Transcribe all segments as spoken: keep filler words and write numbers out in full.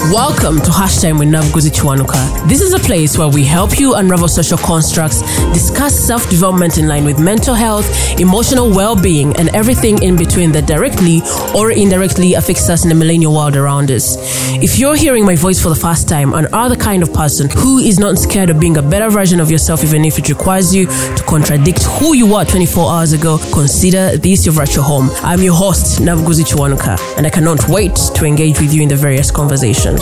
Welcome to Hashtime with Navguzi Chwanuka. This is a place where we help you unravel social constructs, discuss self-development in line with mental health, emotional well-being, and everything in between that directly or indirectly affects us in the millennial world around us. If you're hearing my voice for the first time and are the kind of person who is not scared of being a better version of yourself even if it requires you to contradict who you were twenty-four hours ago, consider this your virtual home. I'm your host, Navguzi Chwanuka, and I cannot wait to engage with you in the various conversations.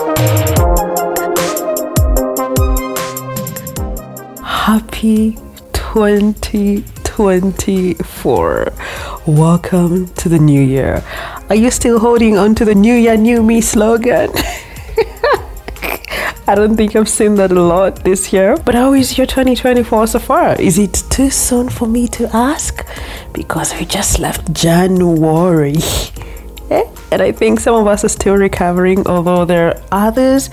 Happy twenty twenty-four. Welcome to the new year. Are you still holding on to the new year, new me slogan? I don't think I've seen that a lot this year. But how is your twenty twenty-four so far? Is it too soon for me to ask? Because we just left January. eh? And I think some of us are still recovering, although there are others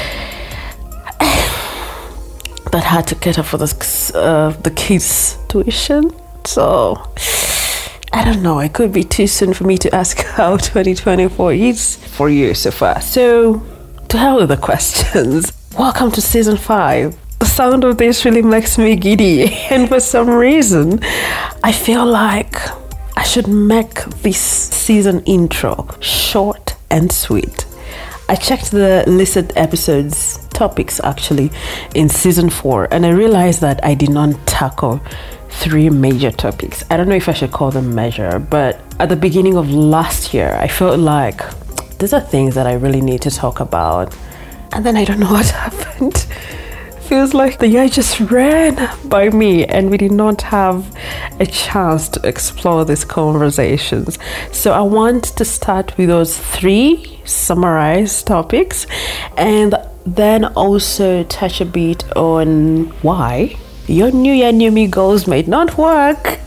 that had to cater for the, uh, the kids' tuition. So, I don't know. It could be too soon for me to ask how twenty twenty-four is for you so far. So, to hell with the questions. Welcome to season five. The sound of this really makes me giddy. And for some reason, I feel like I should make this season intro short and sweet. I checked the listed episodes topics actually in season four, and I realized that I did not tackle three major topics. I don't know if I should call them major, but at the beginning of last year, I felt like these are things that I really need to talk about. And then I don't know what happened. Feels like the year just ran by me and we did not have a chance to explore these conversations. So I want to start with those three summarized topics and then also touch a bit on why your new year, new me goals might not work.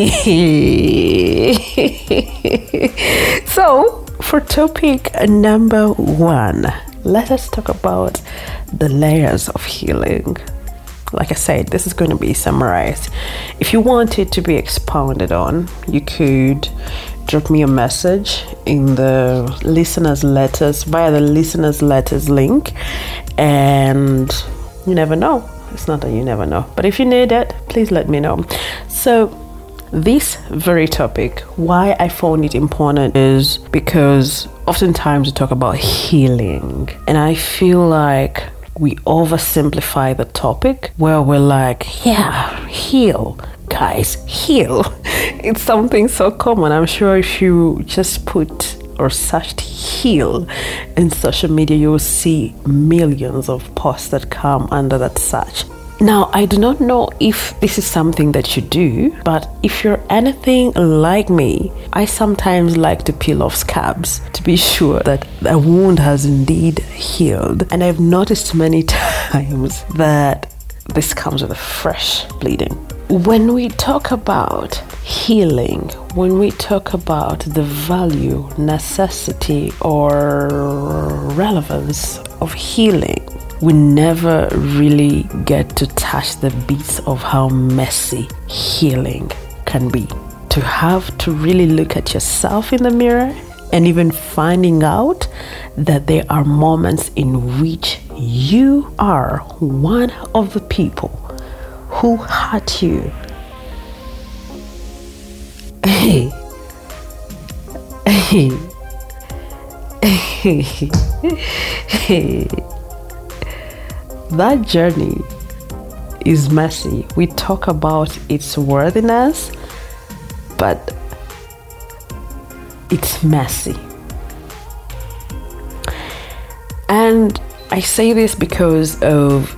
So for topic number one, let us talk about the layers of healing. Like I said, this is going to be summarized. If you want it to be expounded on, you could drop me a message in the listeners' letters via the listeners' letters link, and you never know. It's not that you never know, but if you need it, please let me know. So this very topic, why I found it important is because oftentimes we talk about healing, and I feel like we oversimplify the topic where we're like, yeah, heal, guys, heal. It's something so common. I'm sure if you just put or searched heal in social media, you will see millions of posts that come under that search. Now, I do not know if this is something that you do, but if you're anything like me, I sometimes like to peel off scabs to be sure that a wound has indeed healed. And I've noticed many times that this comes with a fresh bleeding. When we talk about healing, when we talk about the value, necessity, or relevance of healing, we never really get to touch the bits of how messy healing can be. To have to really look at yourself in the mirror and even finding out that there are moments in which you are one of the people who hurt you. Hey. Hey. Hey. That journey is messy. We talk about its worthiness, but it's messy. And I say this because of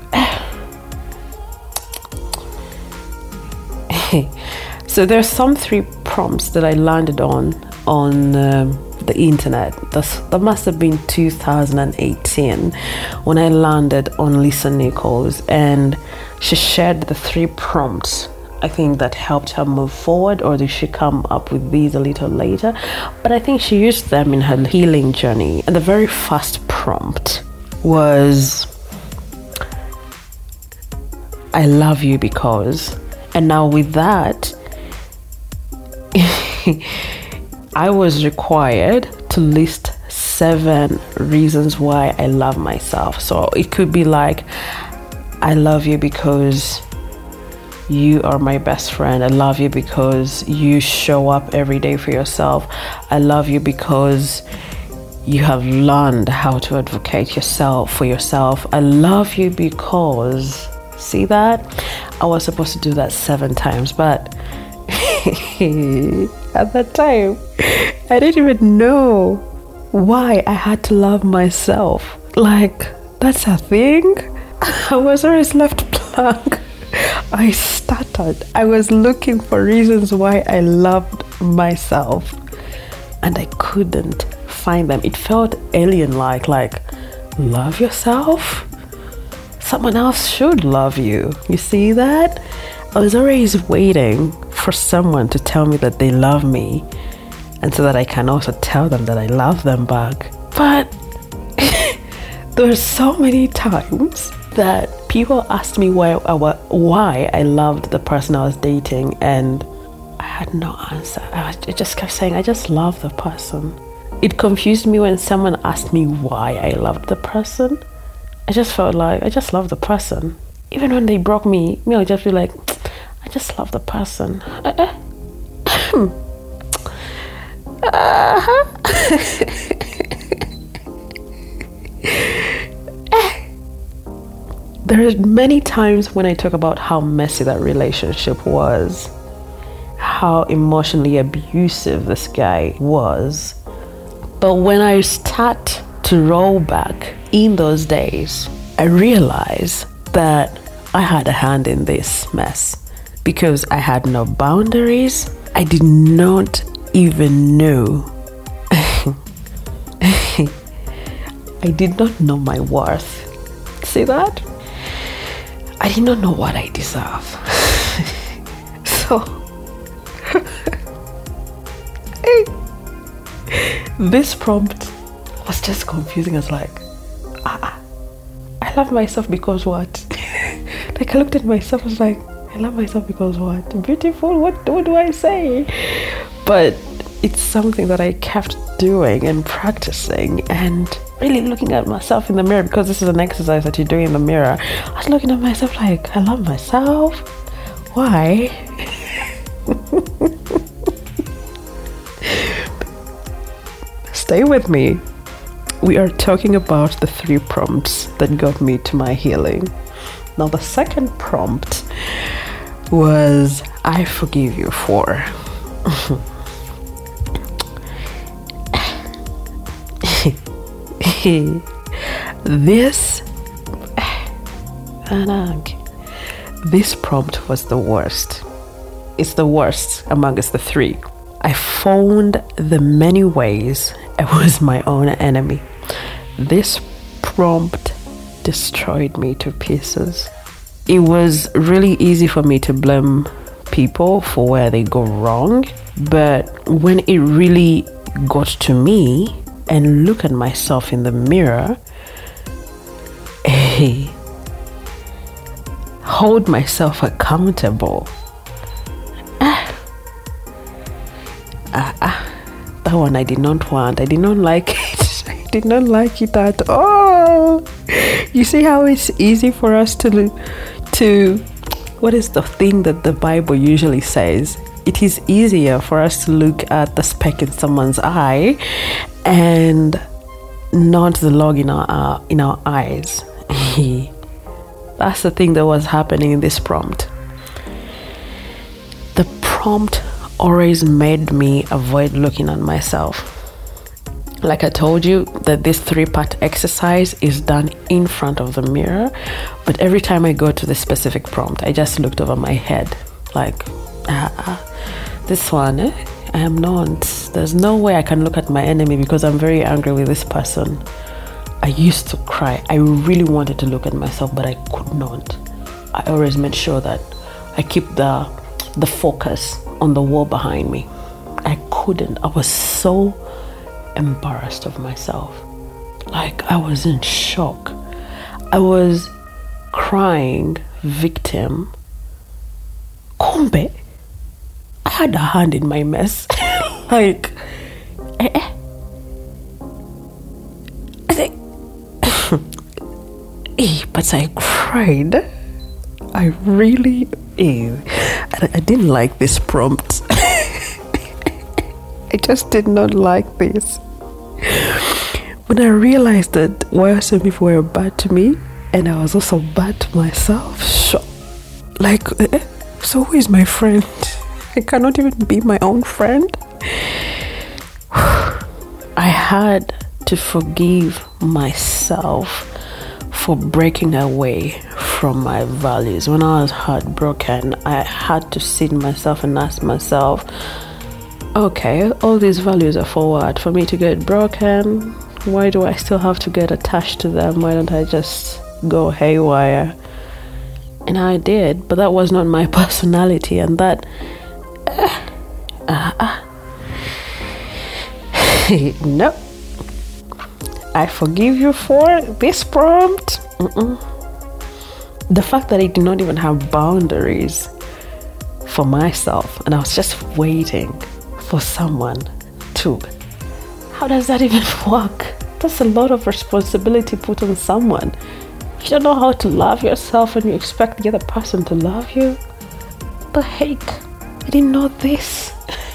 so there's some three prompts that I landed on on um, the internet. That's, that must have been two thousand eighteen when I landed on Lisa Nichols, and she shared the three prompts I think that helped her move forward, or did she come up with these a little later? But I think she used them in her healing journey. And the very first prompt was, I love you because. And now with that, I was required to list seven reasons why I love myself. So it could be like, I love you because you are my best friend. I love you because you show up every day for yourself. I love you because you have learned how to advocate yourself for yourself. I love you because, see that? I was supposed to do that seven times, but at that time, I didn't even know why I had to love myself. Like, that's a thing? I was always left blank. I stuttered. I was looking for reasons why I loved myself, and I couldn't find them. It felt alien-like, like, love yourself? Someone else should love you. You see that? I was always waiting for someone to tell me that they love me, and so that I can also tell them that I love them back. But there were so many times that people asked me why I, why I loved the person I was dating, and I had no answer. I just kept saying, I just love the person. It confused me when someone asked me why I loved the person. I just felt like I just love the person. Even when they broke me, me, I'll just be like, I just love the person. Uh-huh. There are many times when I talk about how messy that relationship was, how emotionally abusive this guy was. But when I start to roll back in those days, I realize that I had a hand in this mess because I had no boundaries. I did not even know. I did not know my worth. See that? I did not know what I deserve. So, this prompt was just confusing. I was like, ah, I love myself because what? Like, I looked at myself, I was like, I love myself because what? Beautiful, what, what do I say? But it's something that I kept doing and practicing and really looking at myself in the mirror, because this is an exercise that you do in the mirror. I was looking at myself like, I love myself. Why? Stay with me. We are talking about the three prompts that got me to my healing. Now, the second prompt was, I forgive you for. This this prompt was the worst. It's the worst amongst the three. I found the many ways I was my own enemy. This prompt destroyed me to pieces. It was really easy for me to blame people for where they go wrong, but when it really got to me and look at myself in the mirror, hey, hold myself accountable. Ah, ah, ah, that one I did not want. I did not like it. I did not like it at all. You see how it's easy for us to, to, what is the thing that the Bible usually says? It is easier for us to look at the speck in someone's eye and not the log in our uh, in our eyes. That's the thing that was happening in this prompt. The prompt always made me avoid looking at myself. Like I told you, that this three-part exercise is done in front of the mirror, but every time I go to the specific prompt, I just looked over my head, like, ah, ah, this one, eh? I am not. There's no way I can look at my enemy because I'm very angry with this person. I used to cry. I really wanted to look at myself, but I could not. I always made sure that I keep the the focus on the wall behind me. I couldn't. I was so embarrassed of myself. Like, I was in shock. I was crying victim. Kumbe, I had a hand in my mess. Like, eh, eh. eh, but I cried. I really, eh, I, I didn't like this prompt. I just did not like this. When I realized that while some people were bad to me, and I was also bad to myself, so, like, eh, so who is my friend? I cannot even be my own friend. I had to forgive myself for breaking away from my values. When I was heartbroken, I had to sit myself and ask myself, okay, all these values are for what? For me to get broken? Why do I still have to get attached to them? Why don't I just go haywire? And I did, but that was not my personality, and that uh, uh, uh. No, I forgive you for this prompt. Mm-mm. The fact that I did not even have boundaries for myself, and I was just waiting for someone to. How does that even work? That's a lot of responsibility put on someone. You don't know how to love yourself and you expect the other person to love you? The heck? I didn't know this.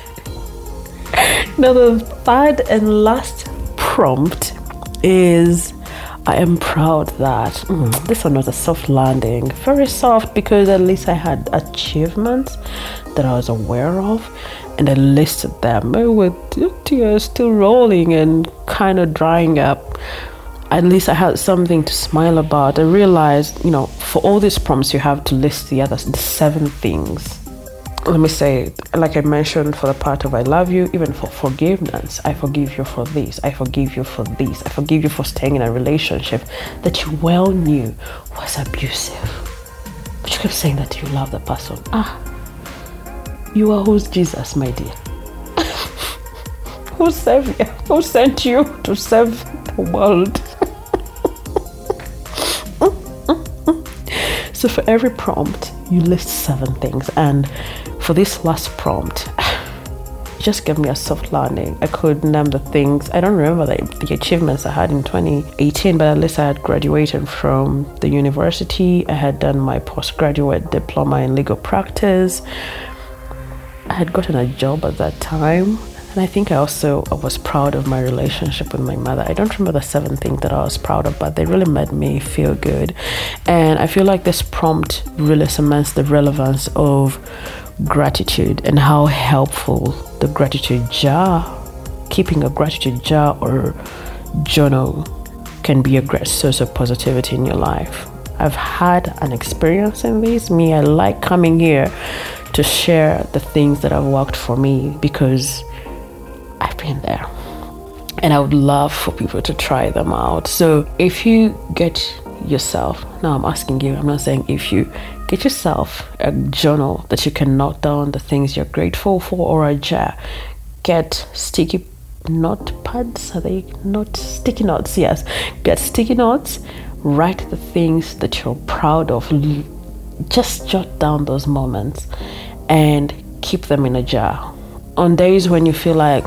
Now the third and last prompt is, I am proud that mm, this one was a soft landing. Very soft, because at least I had achievements that I was aware of, and I listed them with tears still rolling and kind of drying up. At least I had something to smile about. I realized, you know, for all these prompts, you have to list the other the seven things. Let me say, like I mentioned, for the part of I love you, even for forgiveness, I forgive you for this, I forgive you for this, I forgive you for staying in a relationship that you well knew was abusive. But you kept saying that you love the person. Ah, you are who's Jesus, my dear? Who's Savior? Who sent you to save the world? So for every prompt, you list seven things, and for this last prompt, just gave me a soft landing. I could name the things. I don't remember the, the achievements I had in twenty eighteen, but at least I had graduated from the university. I had done my postgraduate diploma in legal practice. I had gotten a job at that time. And I think I also was proud of my relationship with my mother. I don't remember the seven things that I was proud of, but they really made me feel good. And I feel like this prompt really cements the relevance of gratitude and how helpful the gratitude jar, keeping a gratitude jar or journal, can be a great source of positivity in your life. I've had an experience in this. Me, I like coming here to share the things that have worked for me, because I've been there, and I would love for people to try them out. So if you get yourself, now I'm asking you, I'm not saying if you, get yourself a journal that you can note down the things you're grateful for, or a jar. Get sticky notepads, are they not sticky notes? Yes, get sticky notes, write the things that you're proud of. Just jot down those moments and keep them in a jar. On days when you feel like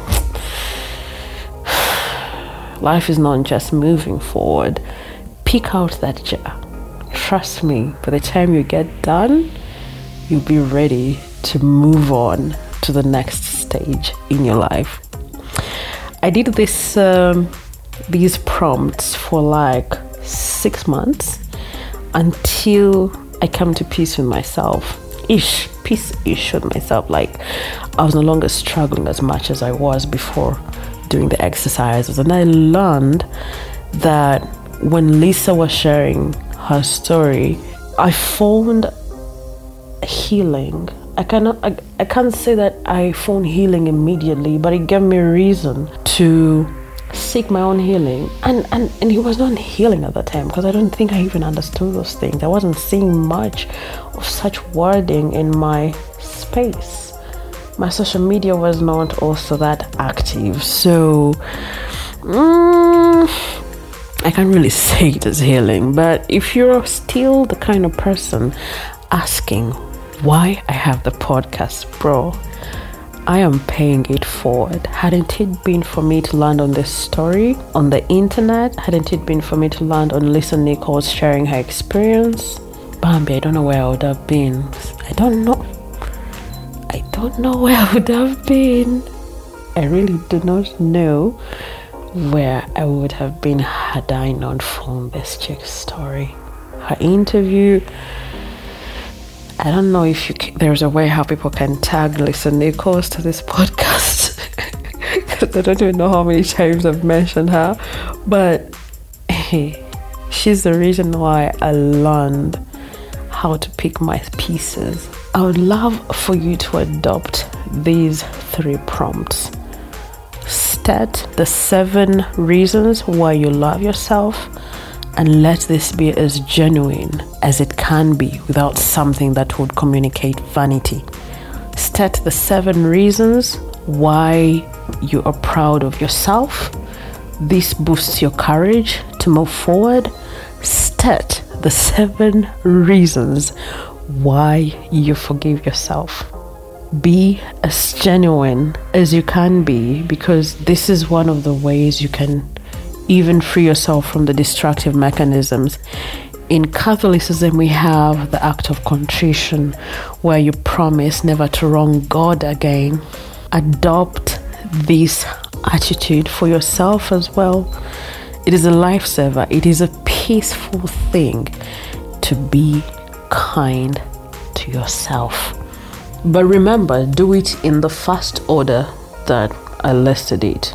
life is not just moving forward, pick out that jar. Trust me, by the time you get done, you'll be ready to move on to the next stage in your life. I did this um, these prompts for like six months until I come to peace with myself. Ish, peace-ish with myself. Like, I was no longer struggling as much as I was before doing the exercises. And I learned that when Lisa was sharing her story, I found healing. I cannot, I, I can't say that I found healing immediately, but it gave me a reason to seek my own healing. And, and, and it was not healing at the time, because I don't think I even understood those things. I wasn't seeing much of such wording in my space. My social media was not also that active. So, mm, I can't really say it as healing. But if you're still the kind of person asking why I have the podcast, bro, I am paying it forward. Hadn't it been for me to land on this story on the internet, hadn't it been for me to land on Lisa Nichols sharing her experience, Bambi, I don't know where I would have been. I don't know. I don't know where I would have been. I really do not know where I would have been had I not found this chick's story. Her interview, I don't know if you can, there's a way how people can tag Lisa Nichols to this podcast. Because I don't even know how many times I've mentioned her. But hey, she's the reason why I learned how to pick my pieces. I would love for you to adopt these three prompts. State the seven reasons why you love yourself, and let this be as genuine as it can be without something that would communicate vanity. State the seven reasons why you are proud of yourself. This boosts your courage to move forward. State the seven reasons why you forgive yourself. Be as genuine as you can be, because this is one of the ways you can even free yourself from the destructive mechanisms. In Catholicism, we have the act of contrition, where you promise never to wrong God again. Adopt this attitude for yourself as well. It is a lifesaver. It is a peaceful thing to be kind to yourself. But remember, do it in the first order that I listed it.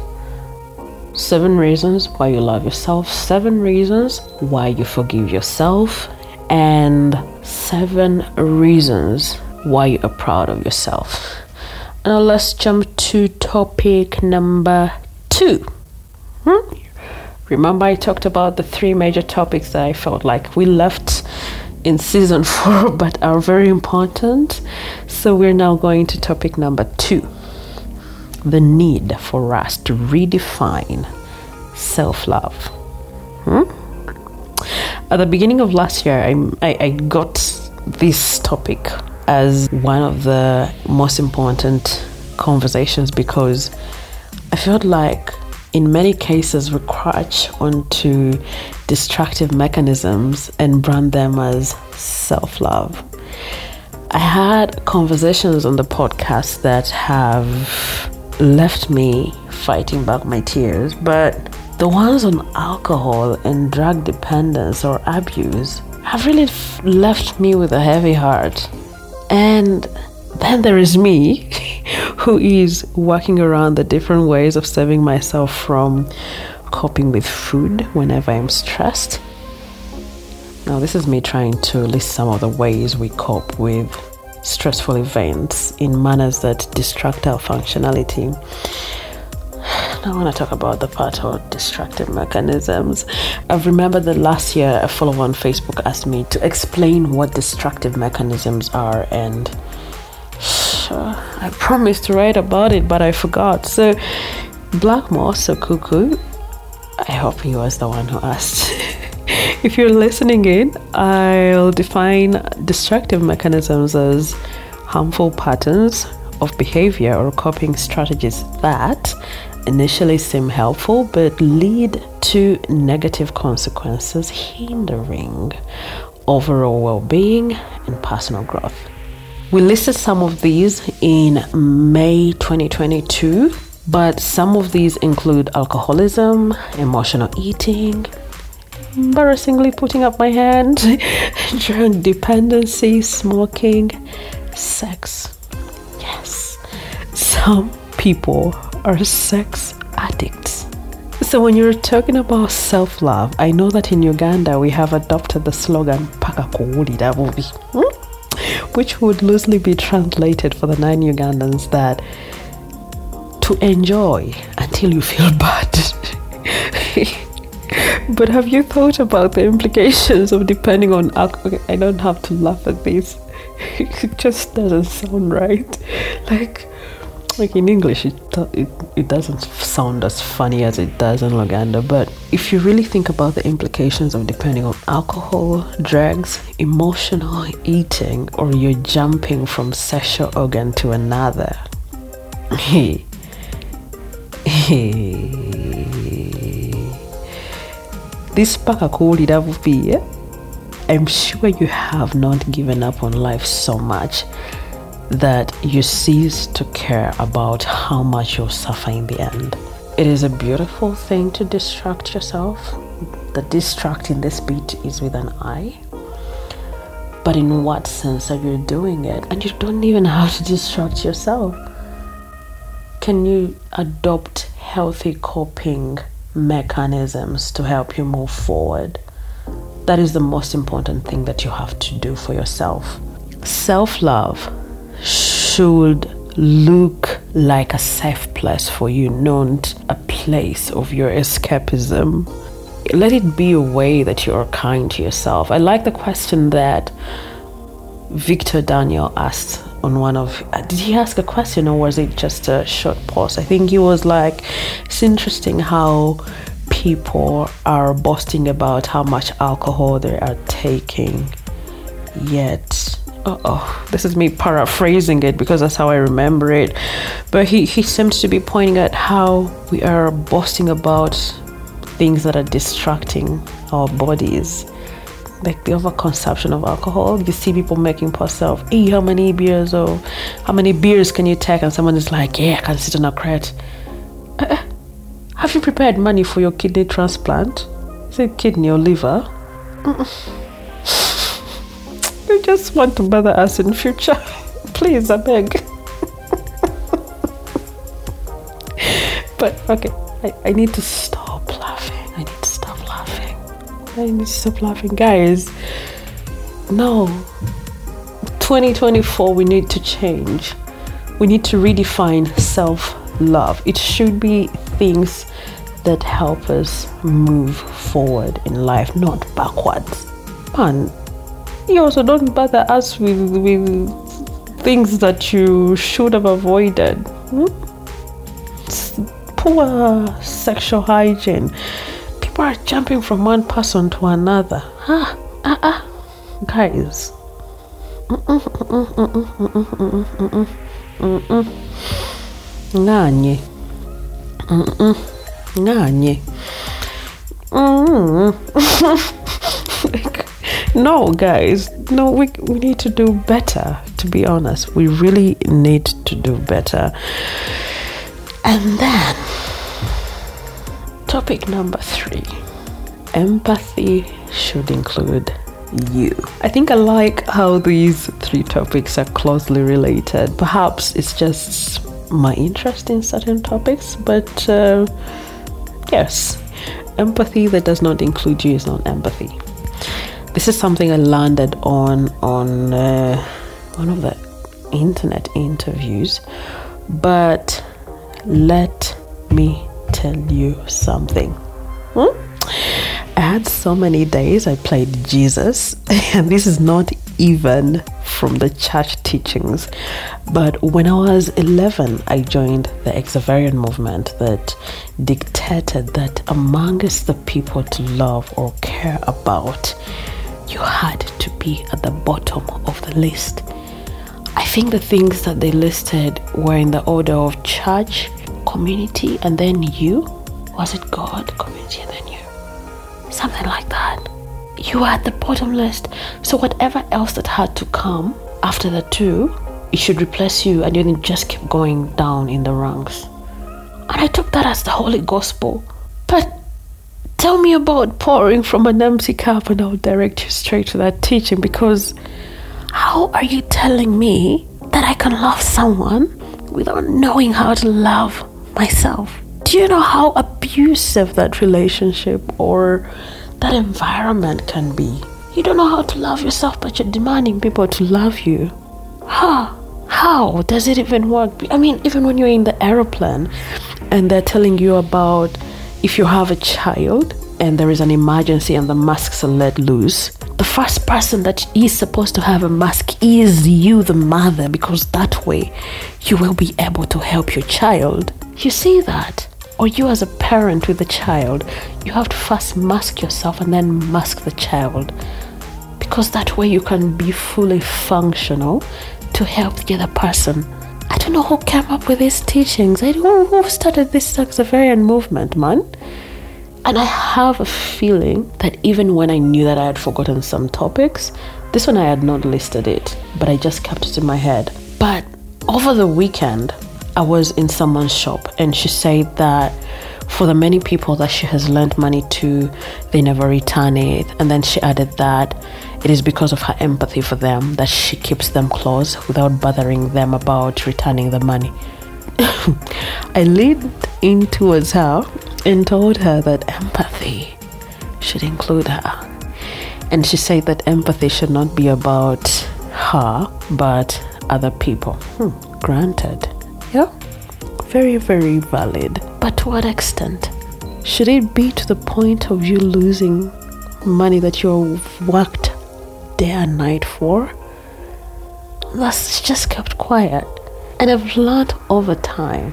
Seven reasons why you love yourself, seven reasons why you forgive yourself, and seven reasons why you are proud of yourself. Now let's jump to topic number two. Hmm? Remember, I talked about the three major topics that I felt like we left in season four but are very important. So we're now going to topic number two. The need for us to redefine self-love. Hmm? At the beginning of last year, I, I, I got this topic as one of the most important conversations, because I felt like in many cases we crouch onto destructive mechanisms and brand them as self-love. I had conversations on the podcast that have left me fighting back my tears, but the ones on alcohol and drug dependence or abuse have really f- left me with a heavy heart. And then there is me, who is working around the different ways of saving myself from coping with food whenever I'm stressed. Now, this is me trying to list some of the ways we cope with stressful events in manners that distract our functionality. Now I want to talk about the part of destructive mechanisms. I've remembered that last year a follower on Facebook asked me to explain what destructive mechanisms are, and I promised to write about it, but I forgot. So Black Moss or Cuckoo, I hope he was the one who asked. If you're listening in, I'll define destructive mechanisms as harmful patterns of behavior or coping strategies that initially seem helpful but lead to negative consequences, hindering overall well-being and personal growth. We listed some of these in May twenty twenty-two, but some of these include alcoholism, emotional eating, embarrassingly putting up my hand, drug dependency, smoking, sex. Yes, some people are sex addicts. So when you're talking about self-love, I know that in Uganda we have adopted the slogan Paka kuwulira bubi, hmm? which would loosely be translated for the nine Ugandans that to enjoy until you feel bad. But have you thought about the implications of depending on alcohol? Okay, I don't have to laugh at this. It just doesn't sound right. Like, like in English, it, it it doesn't sound as funny as it does in Luganda. But if you really think about the implications of depending on alcohol, drugs, emotional eating, or you're jumping from sexual organ to another, This pakakuwulira bubi, I'm sure you have not given up on life so much that you cease to care about how much you'll suffer in the end. It is a beautiful thing to distract yourself. The distracting this bit is with an I. But in what sense are you doing it? And you don't even have to distract yourself. Can you adopt healthy coping mechanisms to help you move forward? That is the most important thing that you have to do for yourself. Self-love should look like a safe place for you, not a place of your escapism. Let it be a way that you are kind to yourself. I like the question that Victor Daniel asked on one of, did he ask a question or was it just a short pause? I think he was like, it's interesting how people are boasting about how much alcohol they are taking, yet oh, this is me paraphrasing it because that's how I remember it. But he, he seems to be pointing at how we are boasting about things that are distracting our bodies. Like the overconsumption of alcohol. You see people making posts of, hey, how many beers or how many beers can you take? And someone is like, yeah, I can sit on a crate. Uh, have you prepared money for your kidney transplant? Is it kidney or liver? Mm-mm. I just want to bother us in future. Please, I beg. But okay, I, I need to stop laughing. I need to stop laughing. I need to stop laughing. Guys, no. twenty twenty-four, we need to change. We need to redefine self-love. It should be things that help us move forward in life, not backwards. And you also don't bother us with, with things that you should have avoided. Hmm? Poor sexual hygiene. People are jumping from one person to another. Ah, ah, ah. Guys. Nganye. Nganye. No, guys, no, we, we need to do better, to be honest. We really need to do better. And then, topic number three, empathy should include you. I think I like how these three topics are closely related. Perhaps it's just my interest in certain topics, but uh, yes, empathy that does not include you is not empathy. This is something I landed on on uh, one of the internet interviews, but let me tell you something. Hmm? I had so many days I played Jesus, and this is not even from the church teachings, but when I was eleven, I joined the Xaverian movement that dictated that amongst the people to love or care about, you had to be at the bottom of the list. I think the things that they listed were in the order of church, community, and then you. Was it God, community, and then you? Something like that. You were at the bottom list. So whatever else that had to come after the two, it should replace you, and you then just keep going down in the ranks. And I took that as the Holy Gospel. But tell me about pouring from an empty cup and I'll direct you straight to that teaching, because how are you telling me that I can love someone without knowing how to love myself? Do you know how abusive that relationship or that environment can be? You don't know how to love yourself, but you're demanding people to love you. Huh? How does it even work? I mean, even when you're in the aeroplane and they're telling you about if you have a child and there is an emergency and the masks are let loose, the first person that is supposed to have a mask is you, the mother, because that way you will be able to help your child. You see that? Or you as a parent with a child, you have to first mask yourself and then mask the child, because that way you can be fully functional to help the other person at don't know who came up with these teachings. I don't know who started this Saxaverian movement, man. And I have a feeling that even when I knew that I had forgotten some topics, this one I had not listed it, but I just kept it in my head. But over the weekend, I was in someone's shop and she said that for the many people that she has lent money to, they never return it. And then she added that it is because of her empathy for them that she keeps them close without bothering them about returning the money. I leaned in towards her and told her that empathy should include her. And she said that empathy should not be about her, but other people. Hmm, granted. Yeah, very, very valid. But to what extent? Should it be to the point of you losing money that you've worked day and night for? That's just kept quiet. And I've learned over time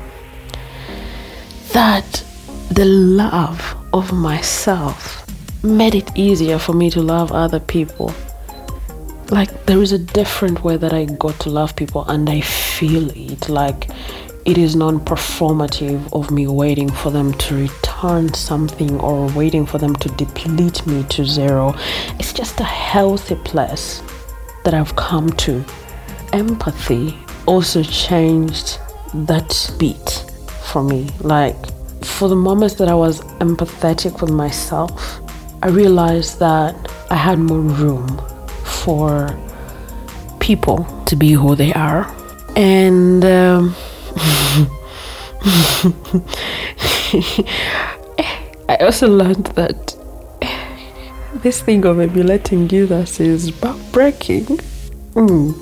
that the love of myself made it easier for me to love other people. Like, there is a different way that I got to love people, and I feel it. Like, it is non-performative of me waiting for them to return something or waiting for them to deplete me to zero. It's just a healthy place that I've come to. Empathy also changed that beat for me. Like, for the moments that I was empathetic with myself, I realized that I had more room for people to be who they are. And um, I also learned that this thing of emulating Jesus is backbreaking. Mm.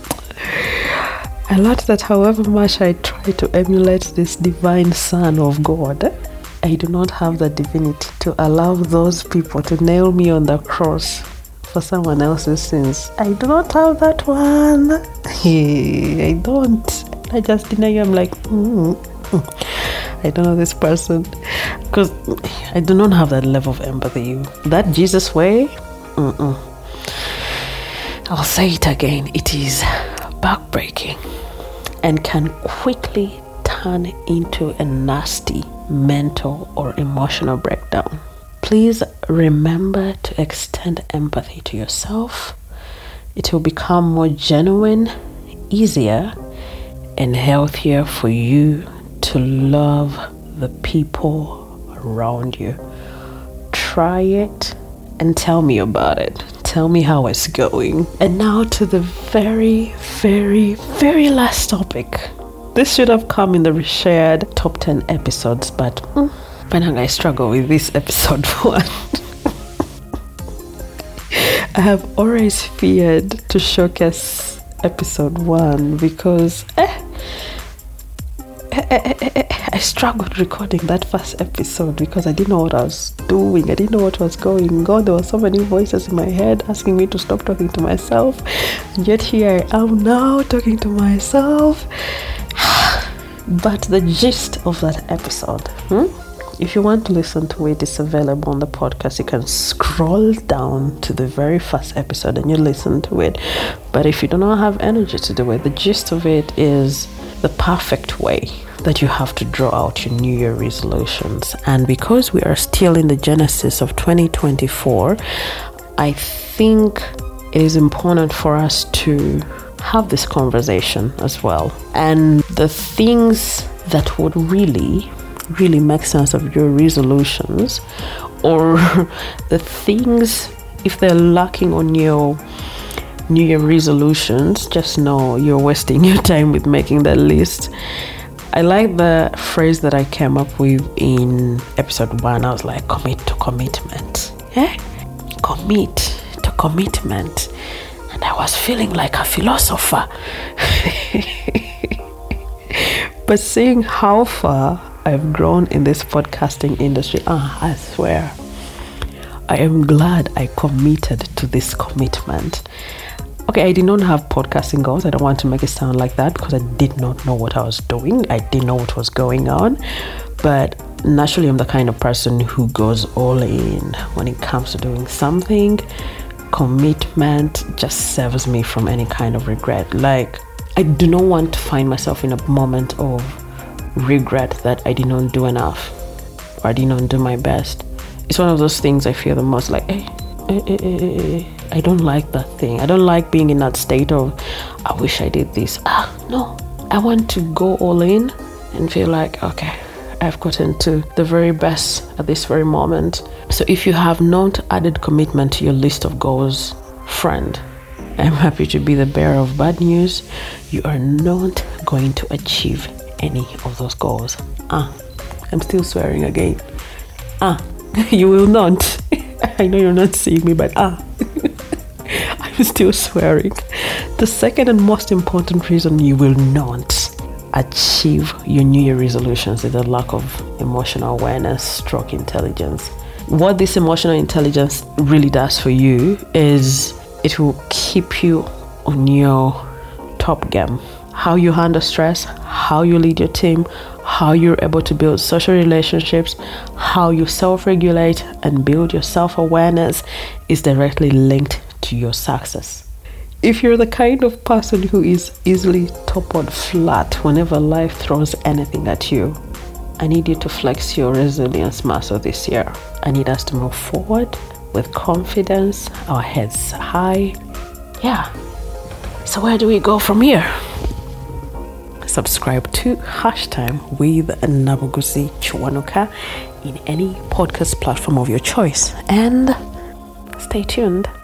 I learned that however much I try to emulate this divine Son of God, I do not have the divinity to allow those people to nail me on the cross for someone else's sins. I do not have that one. I don't. I just deny you. I'm like, mm, mm. I don't know this person. Because I do not have that level of empathy. That Jesus way, mm-mm. I'll say it again. It is backbreaking and can quickly turn into a nasty mental or emotional breakdown. Please remember to extend empathy to yourself. It will become more genuine, easier, and healthier for you to love the people around you. Try it and tell me about it. Tell me how it's going. And now to the very, very, very last topic. This should have come in the reshared top ten episodes, but mm, I struggle with this episode one. I have always feared to showcase episode one because eh, I, I, I, I struggled recording that first episode because I didn't know what I was doing. I didn't know what was going on. There were so many voices in my head asking me to stop talking to myself. And yet here I am now talking to myself. But the gist of that episode, hmm? If you want to listen to it, it's available on the podcast. You can scroll down to the very first episode and you listen to it. But if you do not have energy to do it, the gist of it is the perfect way that you have to draw out your New Year resolutions. And because we are still in the genesis of twenty twenty-four, I think it is important for us to have this conversation as well. And the things that would really really make sense of your resolutions, or the things, if they're lacking on your New Year resolutions, just know you're wasting your time with making that list. I like the phrase that I came up with in episode one. I was like, commit to commitment. Eh? Commit to commitment. And I was feeling like a philosopher. But seeing how far I've grown in this podcasting industry, ah, I swear, I am glad I committed to this commitment. Okay, I did not have podcasting goals. I don't want to make it sound like that because I did not know what I was doing. I didn't know what was going on. But naturally, I'm the kind of person who goes all in when it comes to doing something. Commitment just saves me from any kind of regret. Like, I do not want to find myself in a moment of regret that I did not do enough or I did not do my best. It's one of those things I feel the most like, hey, hey, hey, hey, hey, I don't like that thing. I don't like being in that state of, I wish I did this. Ah, no. I want to go all in and feel like, okay, I've gotten to the very best at this very moment. So if you have not added commitment to your list of goals, friend, I'm happy to be the bearer of bad news. You are not going to achieve any of those goals. Ah, I'm still swearing again. Ah, you will not. I know you're not seeing me, but ah, I'm still swearing. The second and most important reason you will not achieve your New Year resolutions is the lack of emotional awareness, stroke intelligence. What this emotional intelligence really does for you is it will keep you on your top game. How you handle stress, how you lead your team, how you're able to build social relationships, how you self-regulate and build your self-awareness is directly linked to your success. If you're the kind of person who is easily toppled flat whenever life throws anything at you, I need you to flex your resilience muscle this year. I need us to move forward with confidence, our heads high. Yeah. So where do we go from here? Subscribe to Hashtime with Nabuguzi Kiwanuka in any podcast platform of your choice. And stay tuned.